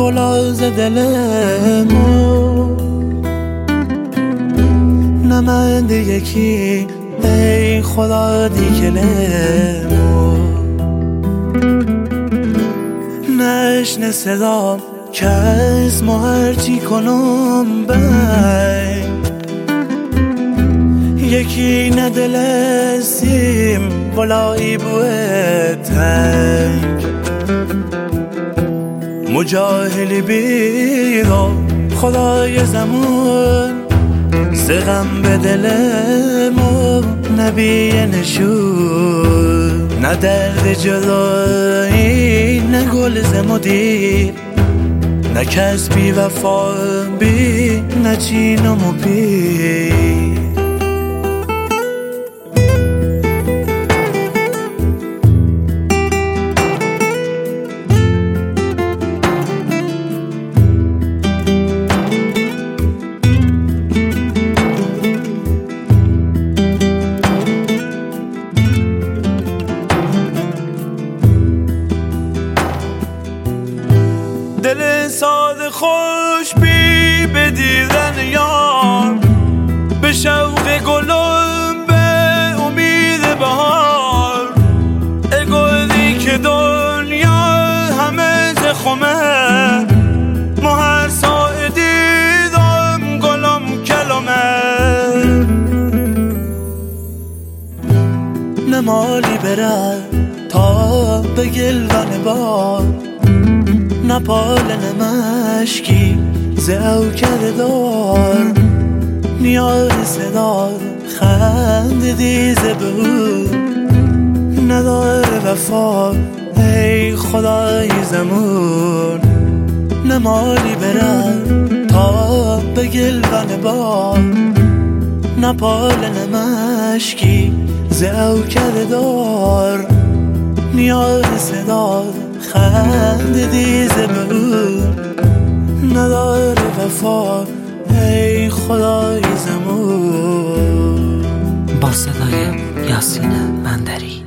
فولاذ دلمو نمند یکی ای خدا دیگلمو نشنه صدام که از ما هرچی کنم بای یکی ندل سیم ولایی بوه تنگ مجاهلی بیرا خدای زمان سغم به دلمو نبی نشون نه درد جدایی نه گل زمدیر نه کس بی وفا بی نه چینم و پیر دل ساده خوش بی به دیدن یار به شوق گلم به امید بهار اگویی که دنیا همه زخمه ما هر ساعه دیدم گلم کلمه نمالی بره تا به گلوان بار نپال نمشکی زو کرده دار نیار صدا خند دیزه بود ندار وفا ای خدای زمون نمالی بره تا به گلوان بار نپال نمشکی زو کرده دار نیار صدا خند دیزه بود نداره وفا ای خدای زمون با صدای یاسین بندری.